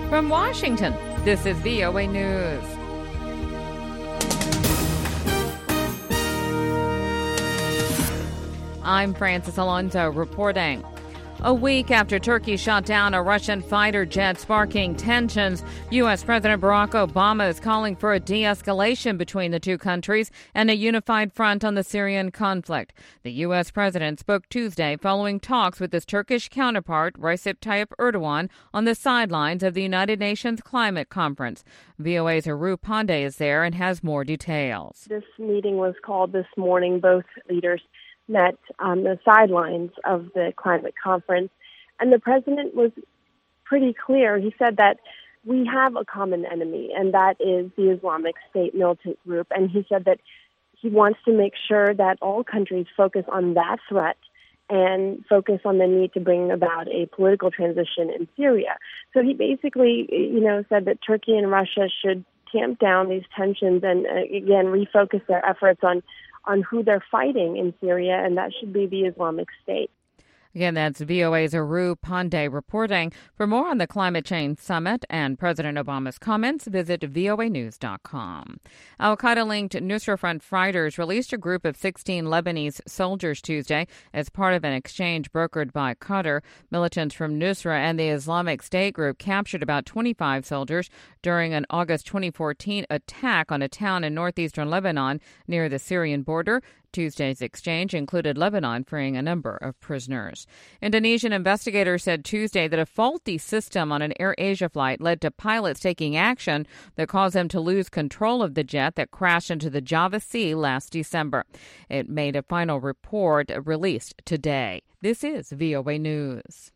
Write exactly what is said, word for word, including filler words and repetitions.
From Washington, this is V O A News. I'm Francis Alonso reporting. A week after Turkey shot down a Russian fighter jet sparking tensions, U S. President Barack Obama is calling for a de-escalation between the two countries and a unified front on the Syrian conflict. The U S president spoke Tuesday following talks with his Turkish counterpart, Recep Tayyip Erdogan, on the sidelines of the United Nations Climate Conference. V O A's Aru Pandey is there and has more details. This meeting was called this morning. Both leaders met on the sidelines of the climate conference, and the president was pretty clear. He said that we have a common enemy, and that is the Islamic State militant group, and he said that he wants to make sure that all countries focus on that threat and focus on the need to bring about a political transition in Syria. So he basically, you know, said that Turkey and Russia should tamp down these tensions and, uh, again, refocus their efforts on on who they're fighting in Syria, and that should be the Islamic State. Again, that's V O A's Aru Pandey reporting. For more on the Climate Change Summit and President Obama's comments, visit V O A news dot com. Al-Qaeda-linked Nusra Front fighters released a group of sixteen Lebanese soldiers Tuesday as part of an exchange brokered by Qatar. Militants from Nusra and the Islamic State group captured about twenty-five soldiers during an August twenty fourteen attack on a town in northeastern Lebanon near the Syrian border. Tuesday's exchange included Lebanon freeing a number of prisoners. Indonesian investigators said Tuesday that a faulty system on an AirAsia flight led to pilots taking action that caused them to lose control of the jet that crashed into the Java Sea last December. It made a final report released today. This is V O A News.